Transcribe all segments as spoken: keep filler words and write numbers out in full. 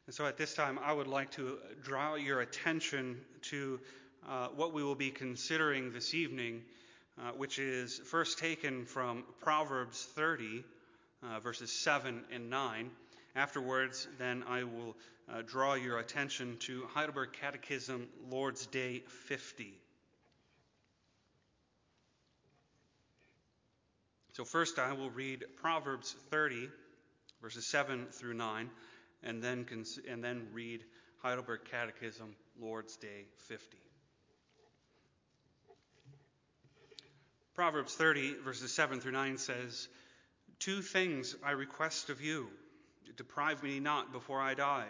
And so at this time, I would like to draw your attention to uh, what we will be considering this evening, uh, which is first taken from Proverbs thirty, uh, verses seven and nine. Afterwards, then, I will uh, draw your attention to Heidelberg Catechism, Lord's Day fifty. So first I will read Proverbs thirty, verses seven through nine, and then cons- and then read Heidelberg Catechism, Lord's Day fifty. Proverbs thirty, verses seven through nine says, "Two things I request of you, deprive me not before I die.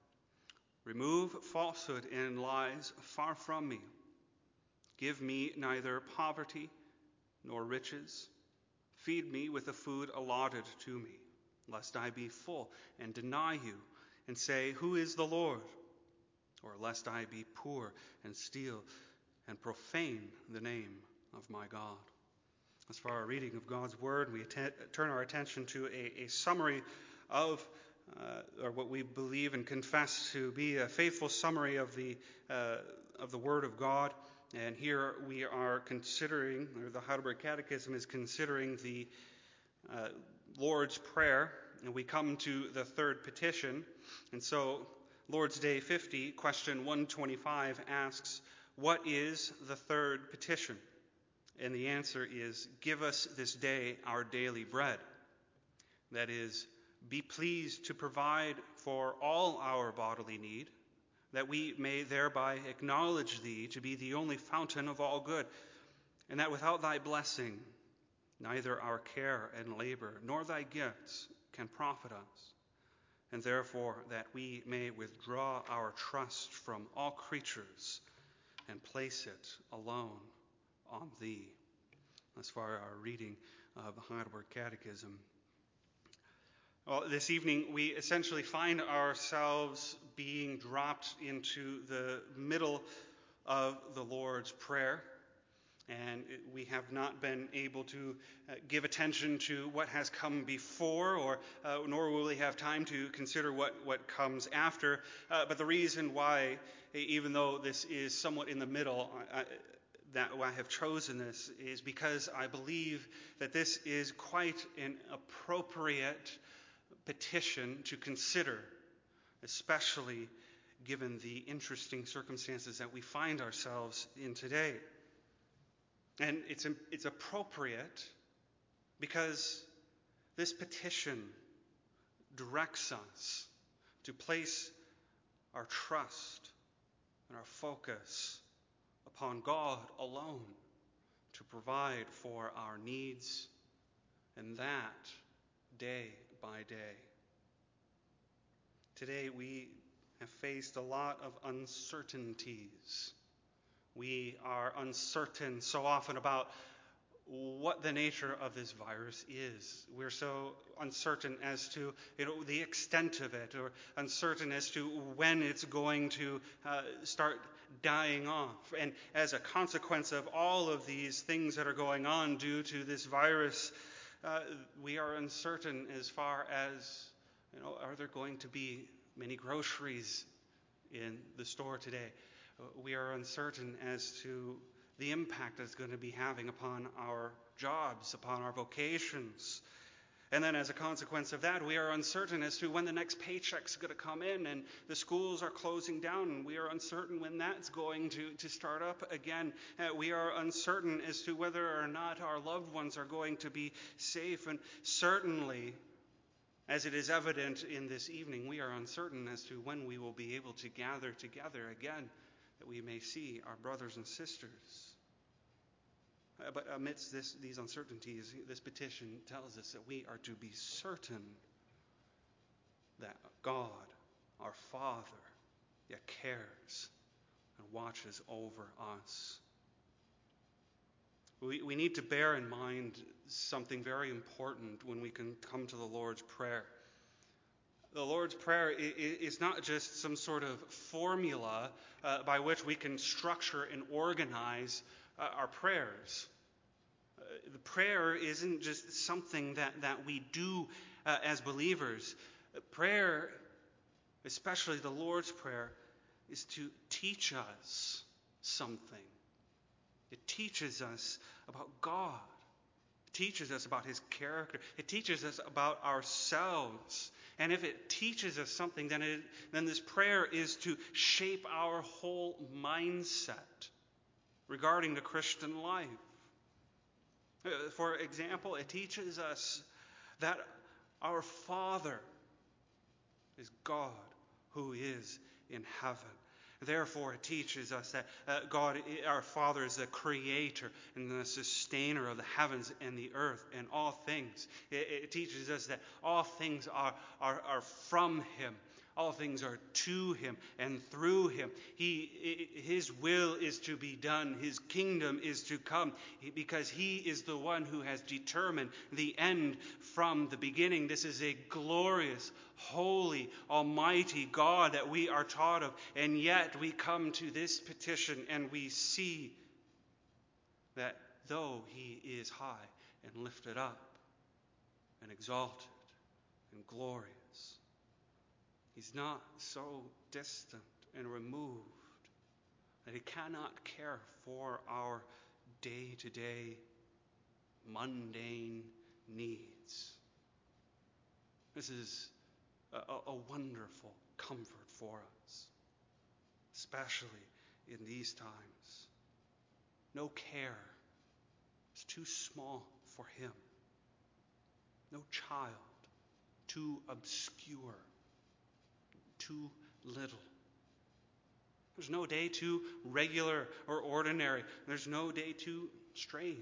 Remove falsehood and lies far from me. Give me neither poverty nor riches. Feed me with the food allotted to me, lest I be full and deny you and say, 'Who is the Lord?' Or lest I be poor and steal and profane the name of my God." As for our reading of God's Word, we att- turn our attention to a, a summary of, uh, or what we believe and confess to be a faithful summary of the uh, of the Word of God. And here we are considering, or the Heidelberg Catechism is considering the uh, Lord's Prayer, and we come to the third petition. And so, Lord's Day fifty, question one twenty-five asks, "What is the third petition?" And the answer is, "Give us this day our daily bread." That is, be pleased to provide for all our bodily need, that we may thereby acknowledge thee to be the only fountain of all good, and that without thy blessing, neither our care and labor nor thy gifts can profit us, and therefore that we may withdraw our trust from all creatures and place it alone on thee. As far as our reading of the Heidelberg Catechism. Well, this evening we essentially find ourselves being dropped into the middle of the Lord's Prayer, and we have not been able to uh, give attention to what has come before, or uh, nor will we have time to consider what, what comes after. Uh, but the reason why, even though this is somewhat in the middle, I, that I have chosen this is because I believe that this is quite an appropriate petition to consider, especially given the interesting circumstances that we find ourselves in today. And it's it's appropriate because this petition directs us to place our trust and our focus upon God alone to provide for our needs, and that day by day. Today we have faced a lot of uncertainties. We are uncertain so often about what the nature of this virus is. We're so uncertain as to, you know, the extent of it, or uncertain as to when it's going to uh, start dying off. And as a consequence of all of these things that are going on due to this virus, uh, we are uncertain as far as, you know, are there going to be many groceries in the store today? We are uncertain as to the impact it's going to be having upon our jobs, upon our vocations. And then as a consequence of that, we are uncertain as to when the next paycheck's going to come in, and the schools are closing down, and we are uncertain when that's going to, to start up again. Uh, we are uncertain as to whether or not our loved ones are going to be safe. And certainly, as it is evident in this evening, we are uncertain as to when we will be able to gather together again, that we may see our brothers and sisters. Uh, but amidst this, these uncertainties, this petition tells us that we are to be certain that God, our Father, yet cares and watches over us. We, we need to bear in mind something very important when we can come to the Lord's Prayer. The Lord's Prayer is not just some sort of formula uh, by which we can structure and organize uh, our prayers. Uh, the prayer isn't just something that, that we do uh, as believers. Prayer especially the Lord's Prayer, is to teach us something. It teaches us about God. It teaches us about his character. It teaches us about ourselves. And if it teaches us something, then, it, then this prayer is to shape our whole mindset regarding the Christian life. For example, it teaches us that our Father is God who is in heaven. Therefore, it teaches us that uh, God, our Father, is the creator and the sustainer of the heavens and the earth and all things. It, it teaches us that all things are, are, are from him. All things are to him and through him. He, his will is to be done. His kingdom is to come because he is the one who has determined the end from the beginning. This is a glorious, holy, almighty God that we are taught of. And yet we come to this petition and we see that though he is high and lifted up and exalted and glorious, he's not so distant and removed that he cannot care for our day-to-day mundane needs. This is a, a wonderful comfort for us, especially in these times. No care is too small for him. No child too obscure, too little. There's no day too regular or ordinary. There's no day too strange.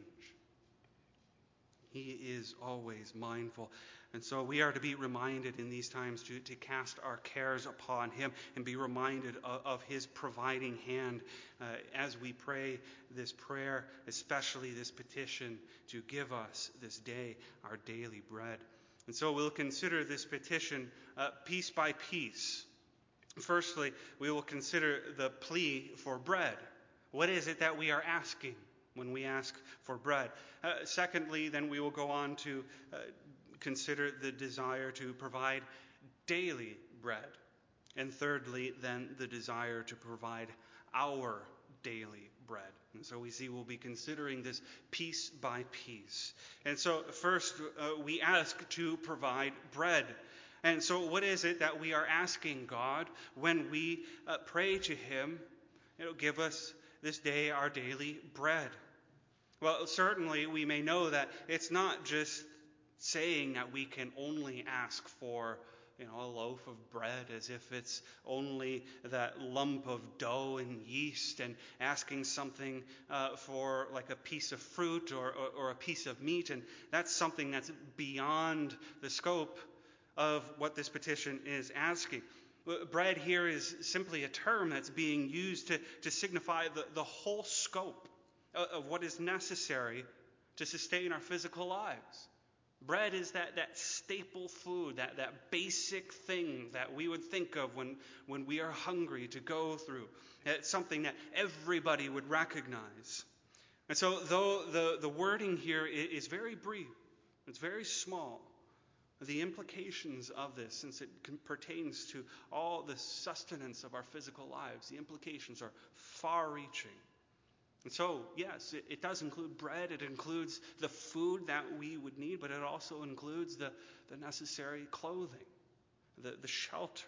He is always mindful. And so we are to be reminded in these times to, to cast our cares upon him and be reminded of, of his providing hand uh, as we pray this prayer, especially this petition to give us this day our daily bread. And so we'll consider this petition uh, piece by piece. Firstly, we will consider the plea for bread. What is it that we are asking when we ask for bread? Uh, secondly, then we will go on to uh, consider the desire to provide daily bread. And thirdly, then the desire to provide our daily bread. And so we see we'll be considering this piece by piece. And so first, uh, we ask to provide bread. And so what is it that we are asking God when we uh, pray to him, you know, give us this day our daily bread? Well, certainly we may know that it's not just saying that we can only ask for, you know, a loaf of bread as if it's only that lump of dough and yeast, and asking something uh, for like a piece of fruit or, or, or a piece of meat. And that's something that's beyond the scope of what this petition is asking. Bread here is simply a term that's being used to, to signify the, the whole scope of, of what is necessary to sustain our physical lives. Bread is that, that staple food, that, that basic thing that we would think of when, when we are hungry to go through. It's something that everybody would recognize. And so though the, the wording here is very brief, it's very small, the implications of this, since it pertains to all the sustenance of our physical lives, the implications are far-reaching. And so, yes, it, it does include bread. It includes the food that we would need, but it also includes the, the necessary clothing, the, the shelter,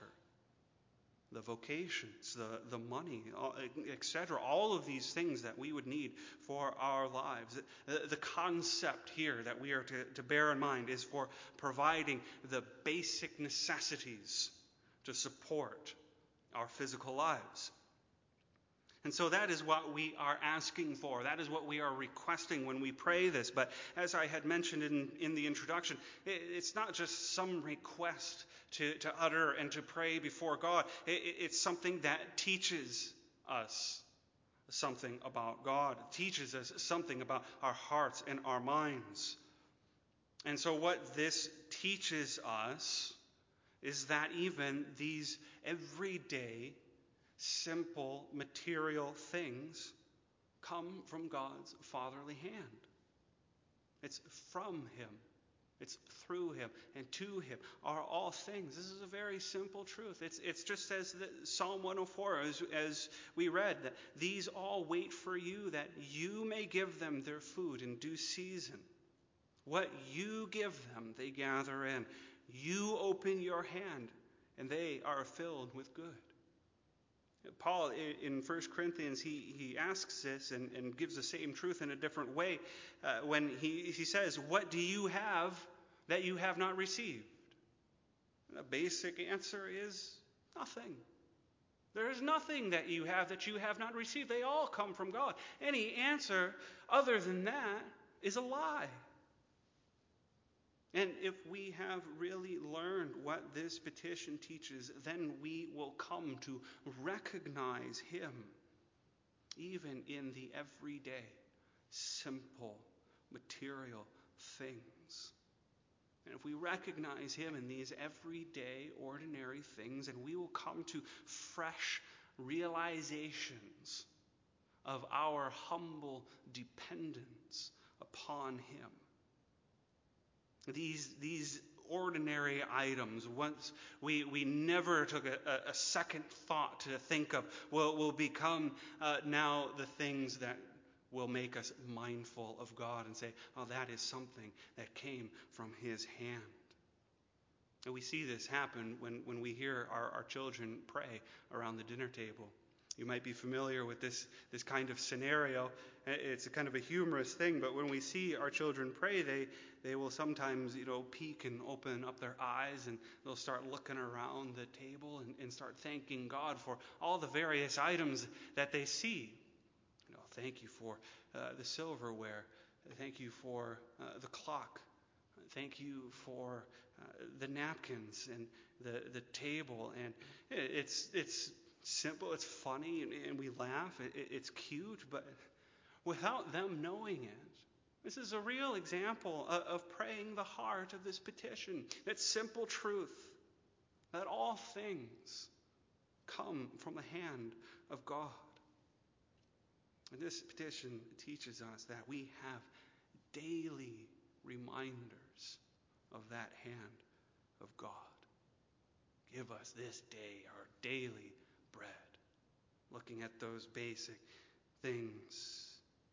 the vocations, the, the money, et cetera. All of these things that we would need for our lives. The, the concept here that we are to, to bear in mind is for providing the basic necessities to support our physical lives. And so that is what we are asking for. That is what we are requesting when we pray this. But as I had mentioned in, in the introduction, it, it's not just some request to, to utter and to pray before God. It, it's something that teaches us something about God. It teaches us something about our hearts and our minds. And so what this teaches us is that even these everyday simple material things come from God's fatherly hand. It's from him. It's through him and to him are all things. This is a very simple truth. It's, it's just as the, Psalm one oh four, as, as we read, that these all wait for you, that you may give them their food in due season. What you give them, they gather in. You open your hand, and they are filled with good. Paul, in First Corinthians, he, he asks this and, and gives the same truth in a different way uh, when he, he says, what do you have that you have not received? And the basic answer is nothing. There is nothing that you have that you have not received. They all come from God. Any answer other than that is a lie. And if we have really learned what this petition teaches, then we will come to recognize him even in the everyday, simple, material things. And if we recognize him in these everyday, ordinary things, then we will come to fresh realizations of our humble dependence upon him. These, these ordinary items, once we, we never took a, a second thought to think of, will, will become uh, now the things that will make us mindful of God and say, oh, that is something that came from his hand. And we see this happen when, when we hear our, our children pray around the dinner table. You might be familiar with this, this kind of scenario. It's a kind of a humorous thing, but when we see our children pray, they, they will sometimes, you know, peek and open up their eyes, and they'll start looking around the table and, and start thanking God for all the various items that they see. You know, thank you for uh, the silverware. Thank you for uh, the clock. Thank you for uh, the napkins and the, the table. And it's it's simple, it's funny, and, and we laugh. It, it's cute, but without them knowing it, this is a real example of, of praying the heart of this petition. That simple truth, that all things come from the hand of God. And this petition teaches us that we have daily reminders of that hand of God. Give us this day our daily bread. Looking at those basic things.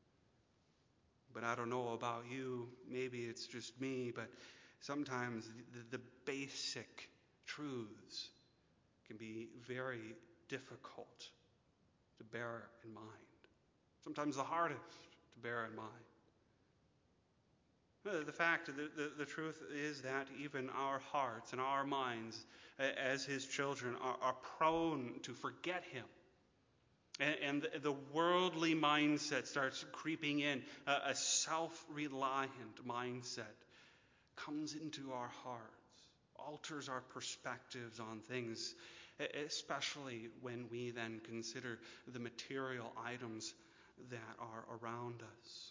But I don't know about you, maybe it's just me, but sometimes the, the basic truths can be very difficult to bear in mind. Sometimes the hardest to bear in mind. The fact, the, the, the truth is that even our hearts and our minds as his children are, are prone to forget him. And, and the worldly mindset starts creeping in. A, a self-reliant mindset comes into our hearts, alters our perspectives on things, especially when we then consider the material items that are around us.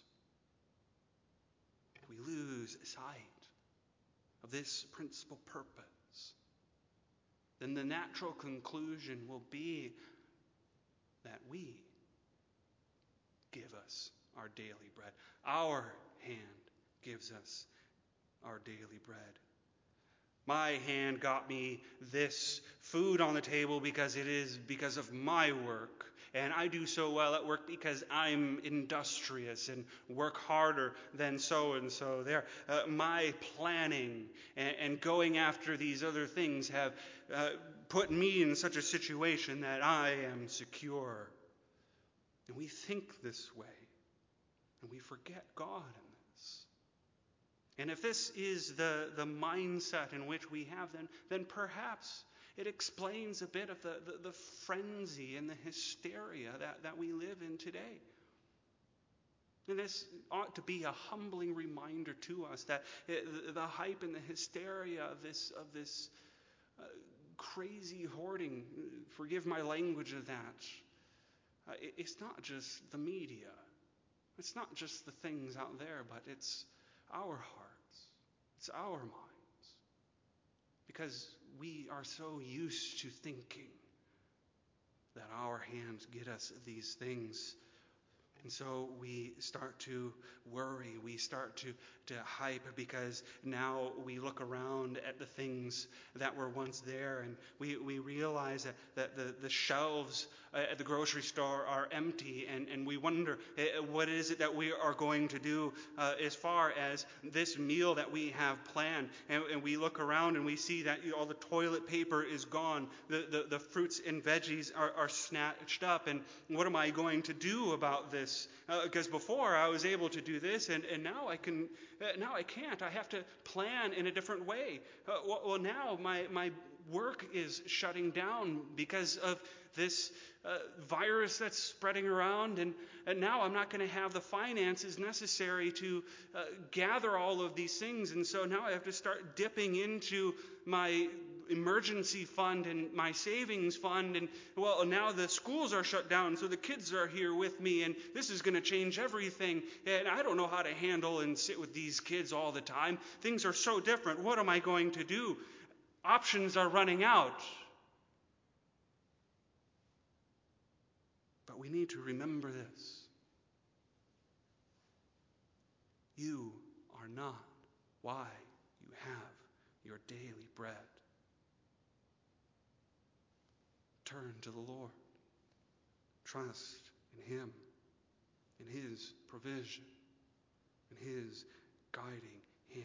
We lose sight of this principal purpose, then the natural conclusion will be that we give us our daily bread. Our hand gives us our daily bread. My hand got me this food on the table because it is because of my work. And I do so well at work because I'm industrious and work harder than so-and-so. There, uh, my planning and, and going after these other things have uh, put me in such a situation that I am secure. And we think this way, and we forget God in this. And if this is the, the mindset in which we have, then, then perhaps it explains a bit of the, the, the frenzy and the hysteria that, that we live in today. And this ought to be a humbling reminder to us that it, the, the hype and the hysteria of this, of this uh, crazy hoarding, forgive my language of that, uh, it, it's not just the media. It's not just the things out there, but it's our hearts. It's our minds. Because we are so used to thinking that our hands get us these things. And so we start to worry, we start to, to hype, because now we look around at the things that were once there, and we, we realize that, that the, the shelves at the grocery store are empty, and, and we wonder uh, what is it that we are going to do uh, as far as this meal that we have planned. And, and we look around and we see that you know, all the toilet paper is gone, the, the, the fruits and veggies are, are snatched up, and what am I going to do about this? Uh, because before I was able to do this, and, and now I can, uh, now I can't. I have to plan in a different way. Uh, well, well, now my my work is shutting down because of this uh, virus that's spreading around, and, and now I'm not going to have the finances necessary to uh, gather all of these things, and so now I have to start dipping into my emergency fund and my savings fund, and well, now the schools are shut down, so the kids are here with me, and this is going to change everything, and I don't know how to handle and sit with these kids all the time. Things are so different. What am I going to do? Options are running out. But we need to remember this. You are not why you have your daily bread. Turn to the Lord. Trust in Him, in His provision, in His guiding hand.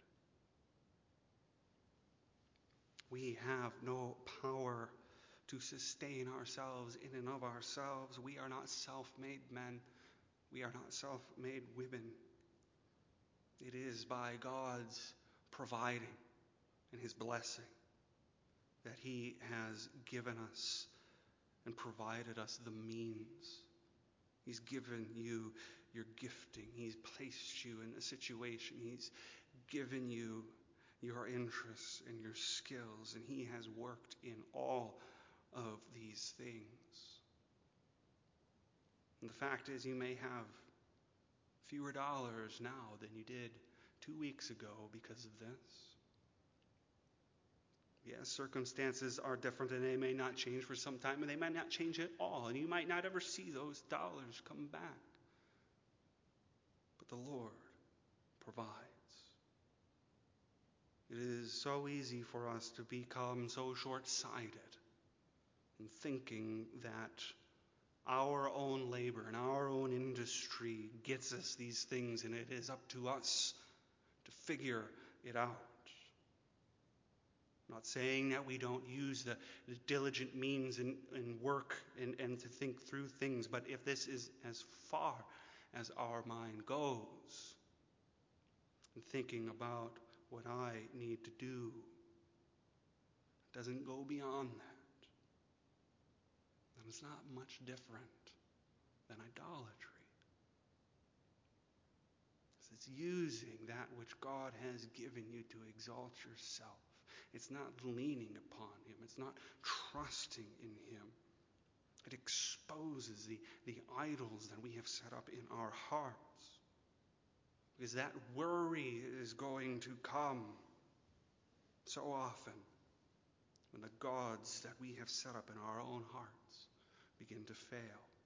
We have no power to sustain ourselves in and of ourselves. We are not self-made men. We are not self-made women. It is by God's providing and His blessing that He has given us and provided us the means. He's given you your gifting. He's placed you in a situation. He's given you your interests and your skills, and He has worked in all of these things. And the fact is, you may have fewer dollars now than you did two weeks ago because of this. Yes, circumstances are different, and they may not change for some time, and they might not change at all, and you might not ever see those dollars come back. But the Lord provides. It is so easy for us to become so short-sighted in thinking that our own labor and our own industry gets us these things, and it is up to us to figure it out. I'm not saying that we don't use the, the diligent means and, and work and, and to think through things, but if this is as far as our mind goes, and thinking about what I need to do doesn't go beyond that, then it's not much different than idolatry. It's using that which God has given you to exalt yourself. It's not leaning upon Him. It's not trusting in Him. It exposes the, the idols that we have set up in our hearts. Because that worry is going to come so often when the gods that we have set up in our own hearts begin to fail.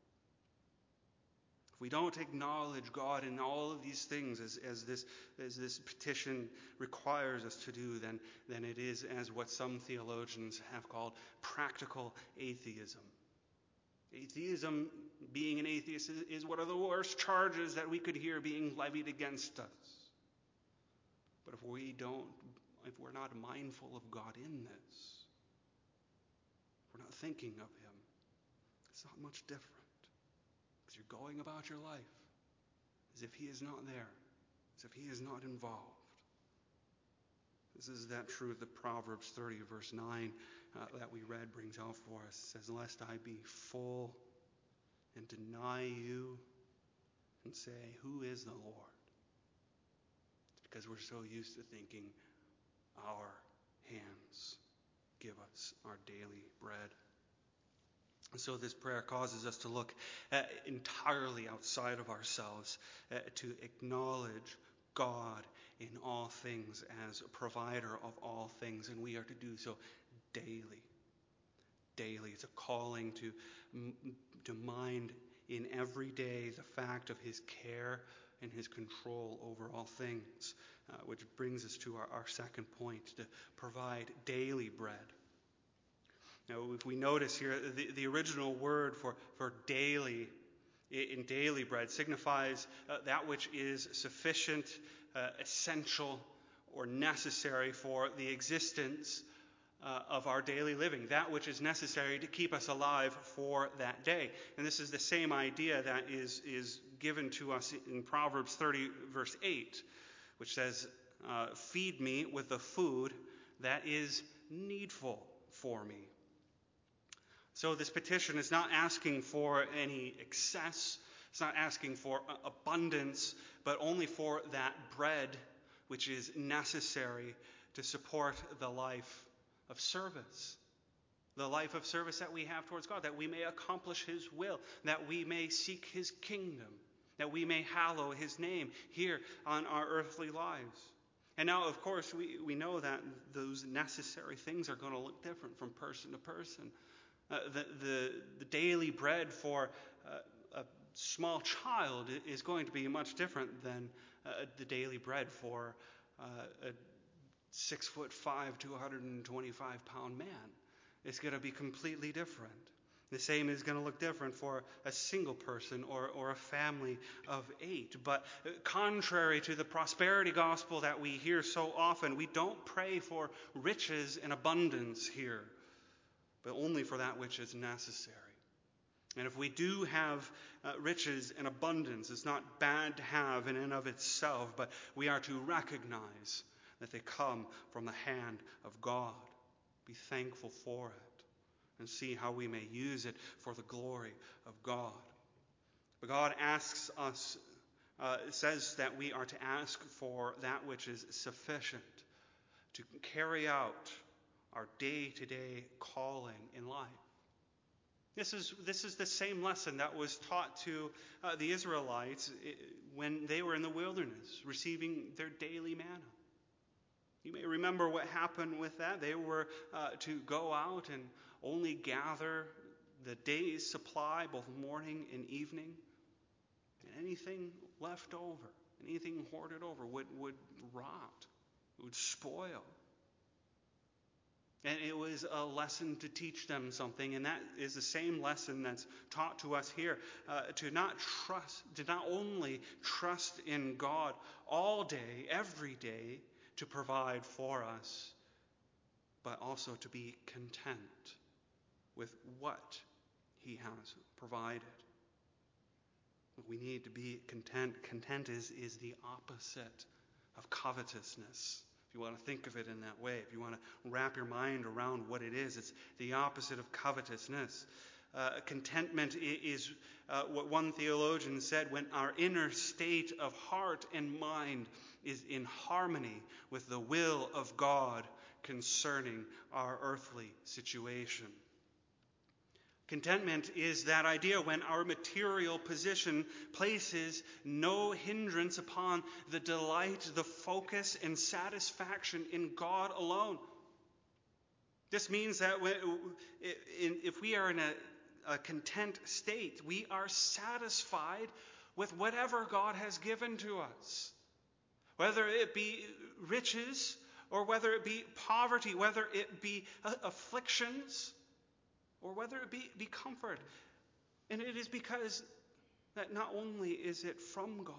If we don't acknowledge God in all of these things as, as, this, as this petition requires us to do, then, then it is as what some theologians have called practical atheism. Atheism, being an atheist, is, is one of the worst charges that we could hear being levied against us. But if we don't, if we're not mindful of God in this, if we're not thinking of Him, it's not much different. Because you're going about your life as if He is not there, as if He is not involved. This is that truth that Proverbs thirty, verse nine, uh, that we read brings out for us. It says, "Lest I be full and deny you and say, who is the Lord?" It's because we're so used to thinking our hands give us our daily bread. And so this prayer causes us to look uh, entirely outside of ourselves, uh, to acknowledge God in all things as a provider of all things, and we are to do so daily. Daily. It's a calling to, to mind in every day the fact of his care and his control over all things, uh, which brings us to our, our second point, to provide daily bread. Now, if we notice here, the, the original word for, for daily in daily bread signifies uh, that which is sufficient, uh, essential, or necessary for the existence uh, of our daily living, that which is necessary to keep us alive for that day. And this is the same idea that is, is given to us in Proverbs thirty, verse eight, which says, uh, feed me with the food that is needful for me. So this petition is not asking for any excess, it's not asking for abundance, but only for that bread which is necessary to support the life of service. The life of service that we have towards God, that we may accomplish his will, that we may seek his kingdom, that we may hallow his name here on our earthly lives. And now, of course, we, we know that those necessary things are going to look different from person to person. Uh, the, the, the daily bread for uh, a small child is going to be much different than uh, the daily bread for uh, a six foot five to one hundred twenty-five pound man. It's going to be completely different. The same is going to look different for a single person or, or a family of eight. But contrary to the prosperity gospel that we hear so often, we don't pray for riches and abundance here, but only for that which is necessary. And if we do have uh, riches and abundance, it's not bad to have in and of itself, but we are to recognize that they come from the hand of God. Be thankful for it and see how we may use it for the glory of God. But God asks us, uh, says that we are to ask for that which is sufficient to carry out our day-to-day calling in life. This is this is the same lesson that was taught to uh, the Israelites when they were in the wilderness, receiving their daily manna. You may remember what happened with that. They were uh, to go out and only gather the day's supply, both morning and evening. And anything left over, anything hoarded over would, would rot, it would spoil. And it was a lesson to teach them something, and that is the same lesson that's taught to us here. Uh, to not trust, to not only trust in God all day, every day, to provide for us, but also to be content with what he has provided. We need to be content. Content is, is the opposite of covetousness. If you want to think of it in that way, if you want to wrap your mind around what it is, it's the opposite of covetousness. Uh, contentment is uh, what one theologian said, when our inner state of heart and mind is in harmony with the will of God concerning our earthly situation. Contentment is that idea when our material position places no hindrance upon the delight, the focus, and satisfaction in God alone. This means that if we are in a, a content state, we are satisfied with whatever God has given to us. Whether it be riches or whether it be poverty, whether it be afflictions, or whether it be, be comfort. And it is because that not only is it from God,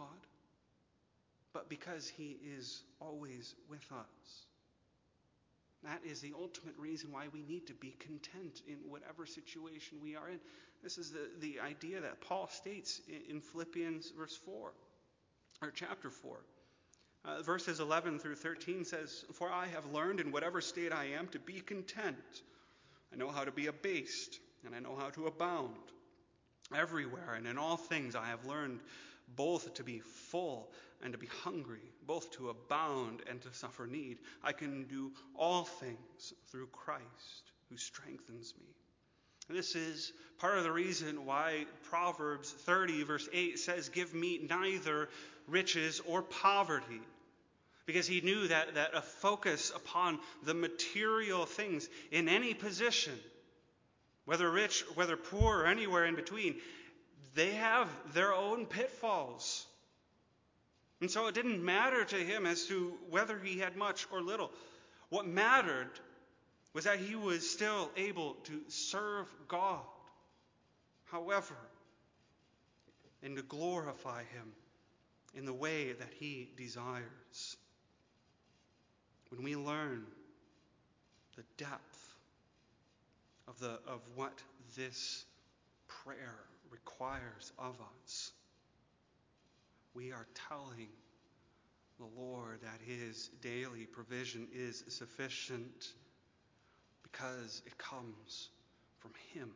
but because he is always with us. That is the ultimate reason why we need to be content in whatever situation we are in. This is the, the idea that Paul states in, in Philippians verse four, or chapter four. Uh, verses eleven through thirteen says, "For I have learned in whatever state I am to be content. I know how to be abased, and I know how to abound. Everywhere and in all things I have learned both to be full and to be hungry, both to abound and to suffer need. I can do all things through Christ who strengthens me." And this is part of the reason why Proverbs thirty verse eight says, "Give me neither riches or poverty." Because he knew that, that a focus upon the material things in any position, whether rich, whether poor, or anywhere in between, they have their own pitfalls. And so it didn't matter to him as to whether he had much or little. What mattered was that he was still able to serve God, however, and to glorify him in the way that he desires. When we learn the depth of the of what this prayer requires of us, we are telling the Lord that his daily provision is sufficient because it comes from him.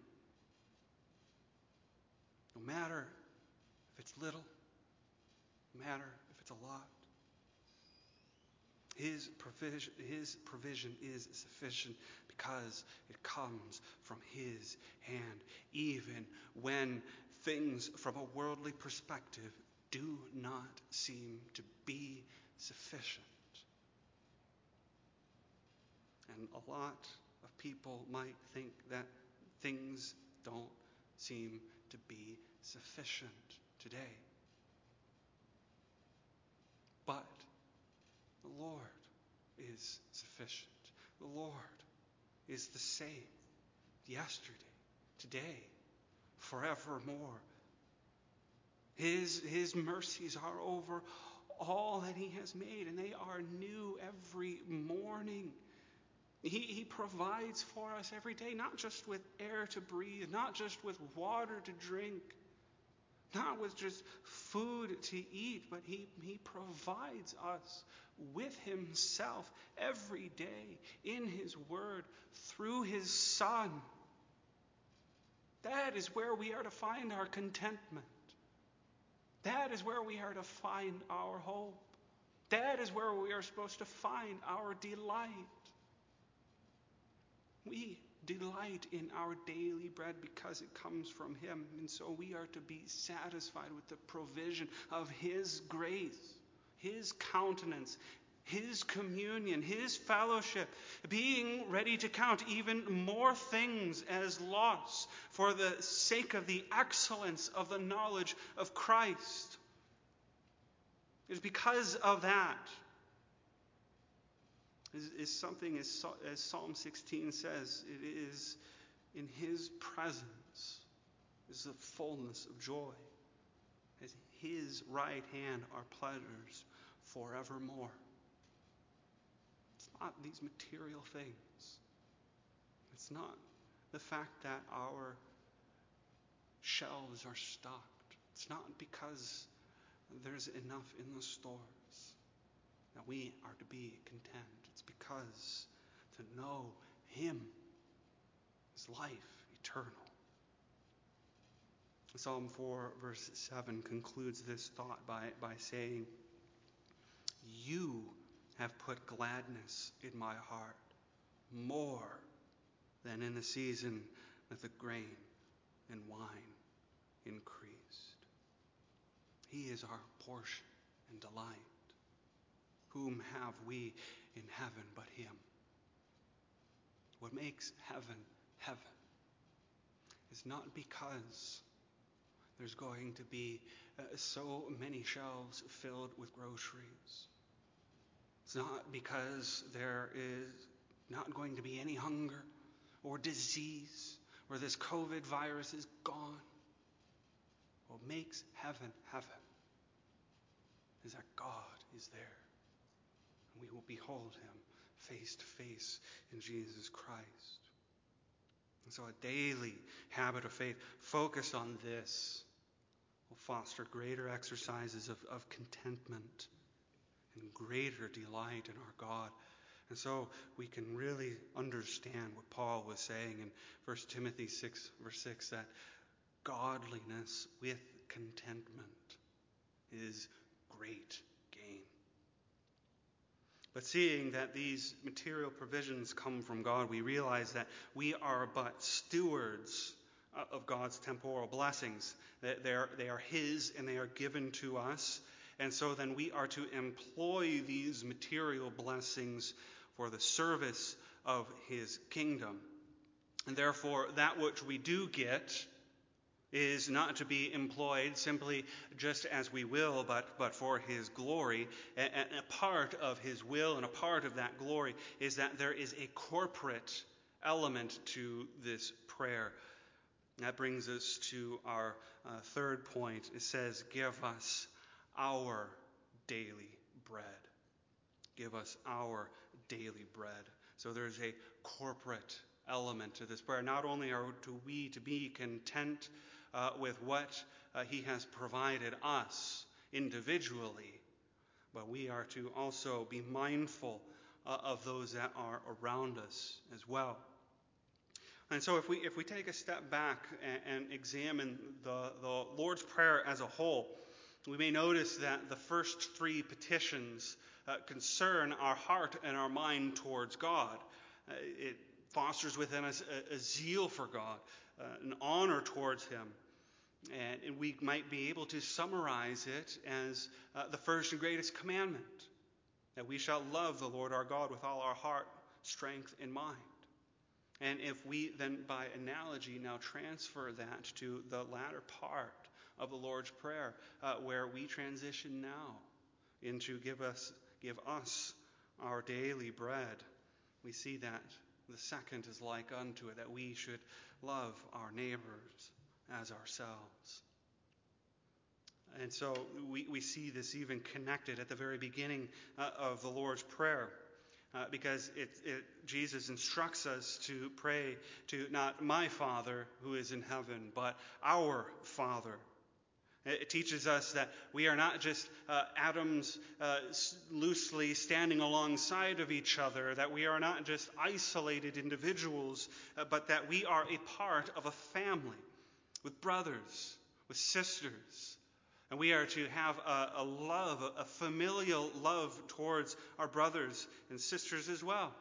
No matter if it's little, no matter if it's a lot, his provision, his provision is sufficient because it comes from his hand, even when things from a worldly perspective do not seem to be sufficient. And a lot of people might think that things don't seem to be sufficient today. But the Lord is sufficient. The Lord is the same yesterday, today, forevermore. His, his mercies are over all that he has made, and they are new every morning. He, he provides for us every day, not just with air to breathe, not just with water to drink, not with just food to eat, but he, he provides us with himself every day in his word through his Son. That is where we are to find our contentment. That is where we are to find our hope. That is where we are supposed to find our delight. We delight in our daily bread because it comes from him. And so we are to be satisfied with the provision of his grace, his countenance, his communion, his fellowship, being ready to count even more things as loss for the sake of the excellence of the knowledge of Christ. It is because of that, is, is something as, as Psalm sixteen says, it is in his presence is the fullness of joy. At his right hand are pleasures forevermore. It's not these material things. It's not the fact that our shelves are stocked. It's not because there's enough in the stores that we are to be content. It's because to know him is life eternal. Psalm four verse seven concludes this thought by, by saying, "You have put gladness in my heart more than in the season that the grain and wine increased." He is our portion and delight. Whom have we in heaven but him? What makes heaven heaven is not because there's going to be uh, so many shelves filled with groceries. It's not because there is not going to be any hunger or disease or this COVID virus is gone. What makes heaven heaven is that God is there. And we will behold him face to face in Jesus Christ. And so a daily habit of faith focused on this will foster greater exercises of, of contentment and greater delight in our God. And so we can really understand what Paul was saying in First Timothy six, verse six, that godliness with contentment is great gain. But seeing that these material provisions come from God, we realize that we are but stewards of God's temporal blessings. That they are, they are his and they are given to us. And so then we are to employ these material blessings for the service of his kingdom. And therefore, that which we do get, is not to be employed simply just as we will, but, but for his glory. And a part of his will and a part of that glory is that there is a corporate element to this prayer. That brings us to our uh, third point. It says, give us our daily bread. Give us our daily bread. So there's a corporate element to this prayer. Not only are we to be content uh, with what uh, he has provided us individually, but we are to also be mindful uh, of those that are around us as well. And so if we if we take a step back and, and examine the, the Lord's Prayer as a whole, we may notice that the first three petitions uh, concern our heart and our mind towards God. Uh, it fosters within us a, a zeal for God, uh, an honor towards him. And, and we might be able to summarize it as uh, the first and greatest commandment, that we shall love the Lord our God with all our heart, strength, and mind. And if we then, by analogy, now transfer that to the latter part of the Lord's Prayer, uh, where we transition now into give us, give us our daily bread, we see that the second is like unto it, that we should love our neighbors as ourselves. And so we, we see this even connected at the very beginning uh, of the Lord's Prayer. Uh, because it, it, Jesus instructs us to pray to not my Father who is in heaven, but our Father. It, it teaches us that we are not just uh, atoms uh, loosely standing alongside of each other, that we are not just isolated individuals, uh, but that we are a part of a family with brothers, with sisters. And we are to have a, a love, a familial love towards our brothers and sisters as well.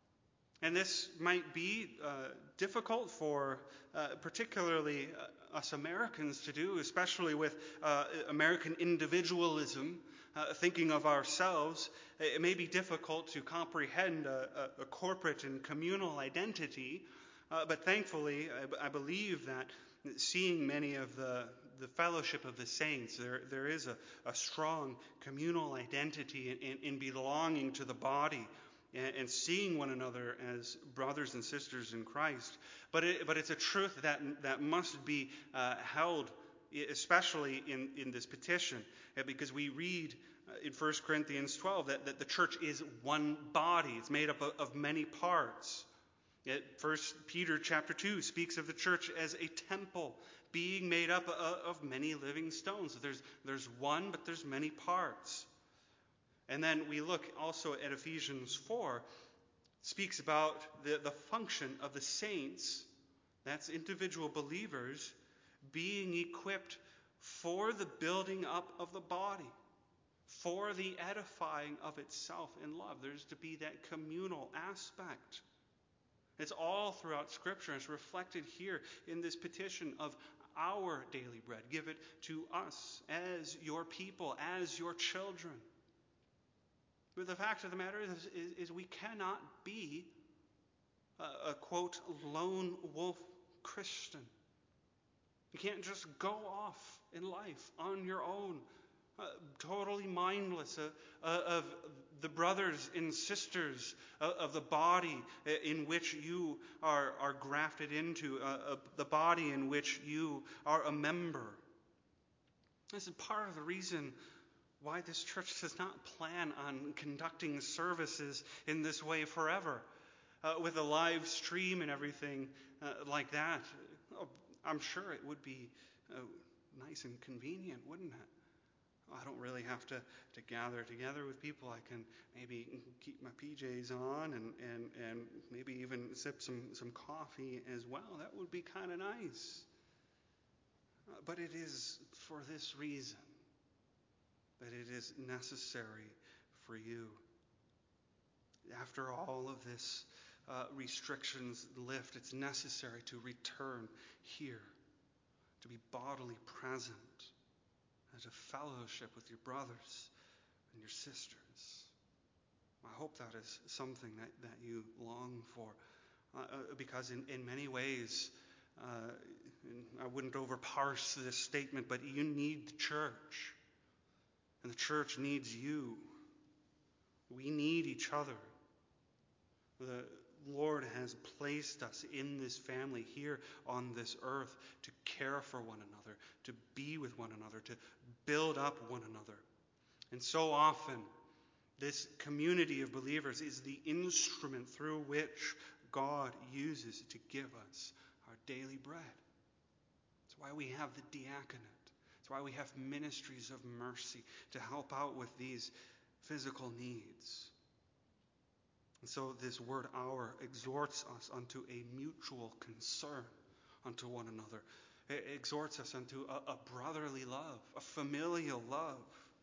And this might be uh, difficult for uh, particularly uh, us Americans to do, especially with uh, American individualism, uh, thinking of ourselves. It may be difficult to comprehend a, a, a corporate and communal identity, uh, but thankfully I, I believe that seeing many of the the fellowship of the saints, there, there is a, a strong communal identity in, in, in belonging to the body and, and seeing one another as brothers and sisters in Christ. But it, but it's a truth that that must be uh, held, especially in, in this petition, because we read in First Corinthians twelve that, that the church is one body. It's made up of, of many parts. First Peter chapter two speaks of the church as a temple, being made up of many living stones. There's, there's one, but there's many parts. And then we look also at Ephesians four, speaks about the, the function of the saints, that's individual believers, being equipped for the building up of the body, for the edifying of itself in love. There's to be that communal aspect. It's all throughout Scripture. It's reflected here in this petition of our daily bread. Give it to us as your people, as your children. But the fact of the matter is, is, is we cannot be a, a, quote, lone wolf Christian. You can't just go off in life on your own, uh, totally mindless uh, uh, of the brothers and sisters uh, of the body in which you are, are grafted into, uh, uh, the body in which you are a member. This is part of the reason why this church does not plan on conducting services in this way forever, uh, with a live stream and everything uh, like that. Oh, I'm sure it would be uh, nice and convenient, wouldn't it? I don't really have to, to gather together with people. I can maybe keep my P Js on and, and, and maybe even sip some, some coffee as well. That would be kind of nice. Uh, but it is for this reason that it is necessary for you. After all of this uh, restrictions lift, it's necessary to return here, to be bodily present, and to fellowship with your brothers and your sisters. I hope that is something that, that you long for, uh, because in, in many ways, uh, I I wouldn't overparse this statement, but you need the church. And the church needs you. We need each other. The Lord has placed us in this family here on this earth to care for one another, to be with one another, to build up one another. And so often, this community of believers is the instrument through which God uses to give us our daily bread. That's why we have the diaconate. That's why we have ministries of mercy to help out with these physical needs. And so this word "our" exhorts us unto a mutual concern unto one another. It exhorts us unto a, a brotherly love, a familial love.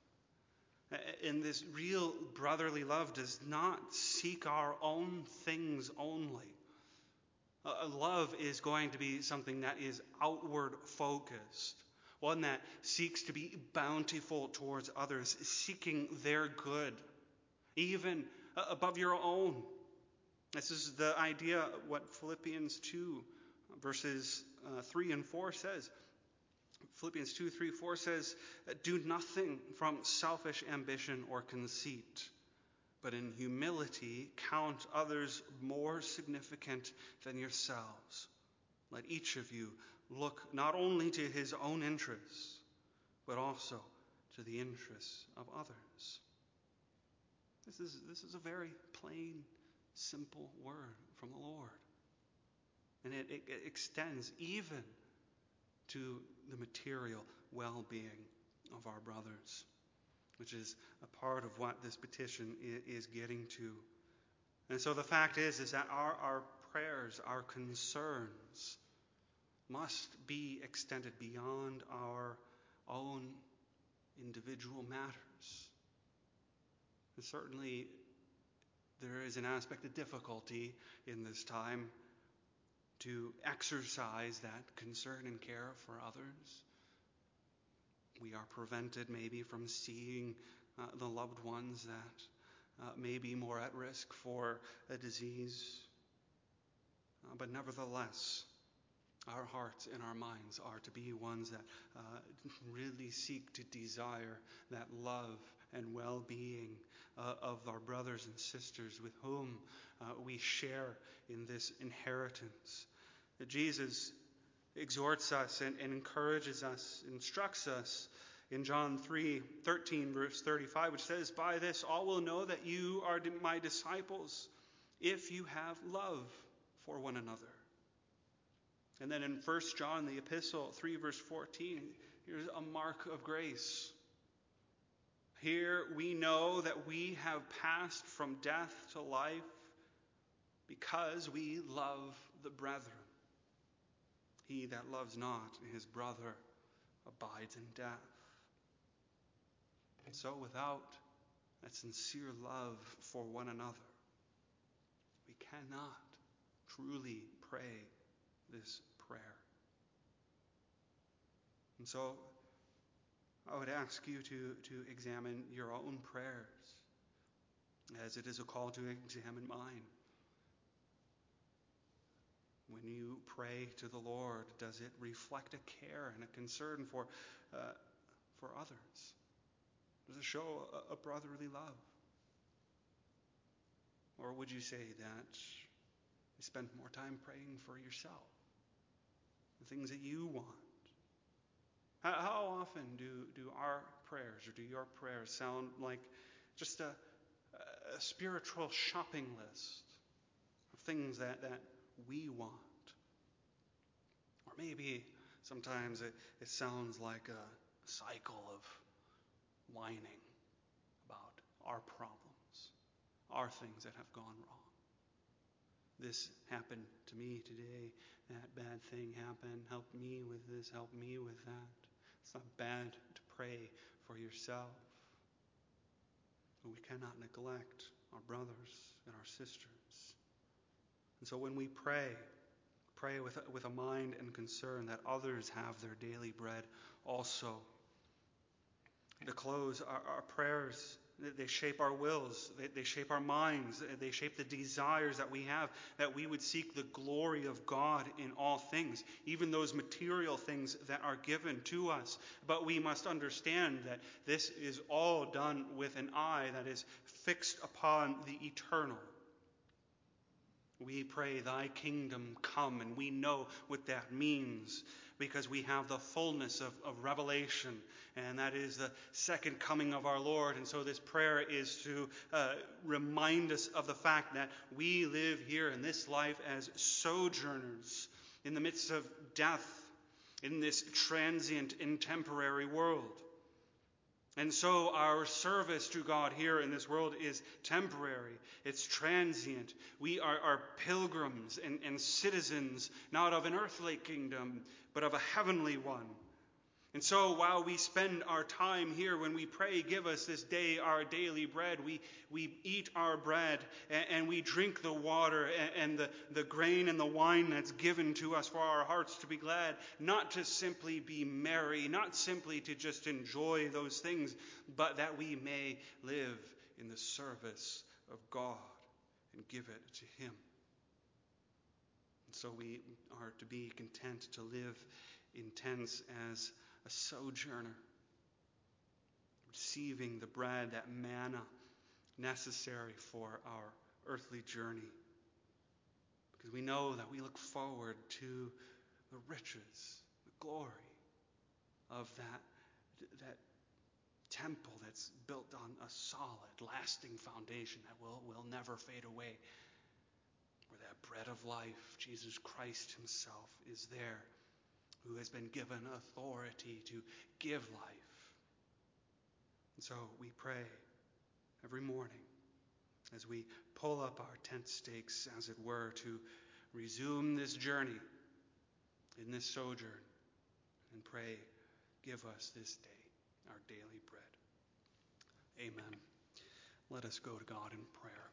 And this real brotherly love does not seek our own things only. Uh, love is going to be something that is outward focused, one that seeks to be bountiful towards others, seeking their good, even uh, above your own. This is the idea of what Philippians two, verses uh, three and four says. Philippians two, three, four says, "Do nothing from selfish ambition or conceit, but in humility count others more significant than yourselves. Let each of you look not only to his own interests, but also to the interests of others." This is, this is a very plain, simple word from the Lord. And it, it, it extends even to the material well-being of our brothers, which is a part of what this petition is getting to. And so the fact is, is that our, our prayers, our concerns must be extended beyond our own individual matters. And certainly there is an aspect of difficulty in this time to exercise that concern and care for others. We are prevented maybe from seeing uh, the loved ones that uh, may be more at risk for a disease. Uh, but nevertheless, our hearts and our minds are to be ones that uh, really seek to desire that love and well-being uh, of our brothers and sisters with whom uh, we share in this inheritance. Jesus exhorts us and, and encourages us, instructs us in John three thirteen, verse thirty-five, which says, "By this all will know that you are my disciples, if you have love for one another." And then in First John, the epistle, three verse fourteen, here's a mark of grace. "Here we know that we have passed from death to life because we love the brethren. He that loves not his brother abides in death." And so without that sincere love for one another, we cannot truly pray this prayer. And so I would ask you to, to examine your own prayers, as it is a call to examine mine. When you pray to the Lord, does it reflect a care and a concern for uh, for others? Does it show a, a brotherly love? Or would you say that you spend more time praying for yourself, the things that you want? How, how often do, do our prayers, or do your prayers sound like just a, a spiritual shopping list of things that, that we want? Or maybe sometimes it, it sounds like a cycle of whining about our problems, our things that have gone wrong. This happened to me today. That bad thing happened. Help me with this. Help me with that. It's not bad to pray for yourself. But we cannot neglect our brothers and our sisters. And so when we pray, pray with a, with a mind and concern that others have their daily bread also. To close, our, our prayers They shape our wills. They shape our minds. They shape the desires that we have, that we would seek the glory of God in all things, even those material things that are given to us. But we must understand that this is all done with an eye that is fixed upon the eternal. We pray, thy kingdom come, and we know what that means because we have the fullness of, of revelation, and that is the second coming of our Lord. And so this prayer is to uh, remind us of the fact that we live here in this life as sojourners in the midst of death, in this transient and temporary world. And so our service to God here in this world is temporary. It's transient. We are, are pilgrims and, and citizens, not of an earthly kingdom, but of a heavenly one. And so while we spend our time here, when we pray, give us this day our daily bread, we, we eat our bread and, and we drink the water and, and the, the grain and the wine that's given to us for our hearts to be glad, not to simply be merry, not simply to just enjoy those things, but that we may live in the service of God and give it to Him. And so we are to be content to live in tents as a sojourner, receiving the bread, that manna necessary for our earthly journey. Because we know that we look forward to the riches, the glory of that, that temple that's built on a solid, lasting foundation that will, will never fade away. Where that bread of life, Jesus Christ Himself, is there, who has been given authority to give life. And so we pray every morning as we pull up our tent stakes, as it were, to resume this journey in this sojourn, and pray, give us this day our daily bread. Amen. Let us go to God in prayer.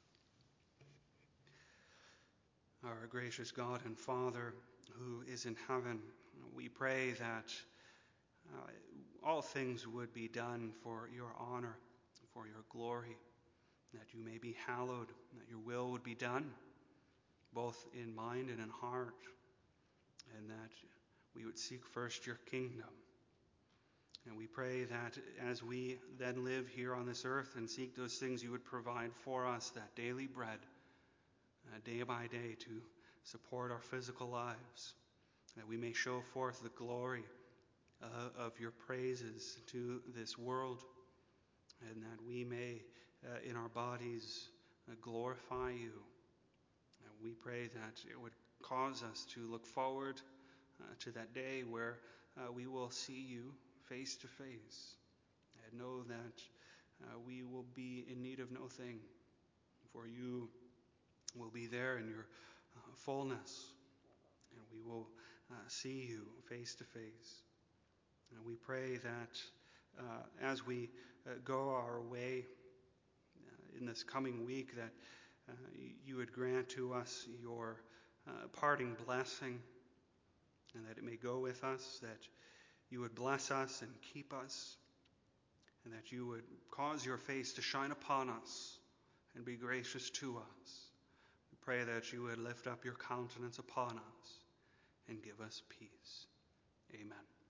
Our gracious God and Father, who is in heaven, we pray that uh, all things would be done for your honor, for your glory, that you may be hallowed, that your will would be done, both in mind and in heart, and that we would seek first your kingdom. And we pray that as we then live here on this earth and seek those things, you would provide for us that daily bread, uh, day by day, to support our physical lives, that we may show forth the glory uh, of your praises to this world, and that we may, uh, in our bodies, uh, glorify you. And we pray that it would cause us to look forward uh, to that day where uh, we will see you face to face, and know that uh, we will be in need of no thing, for you will be there in your uh, fullness, and we will uh, see you face to face. And we pray that uh, as we uh, go our way uh, in this coming week, that uh, you would grant to us your uh, parting blessing, and that it may go with us, that you would bless us and keep us, and that you would cause your face to shine upon us and be gracious to us. We pray that you would lift up your countenance upon us and give us peace. Amen.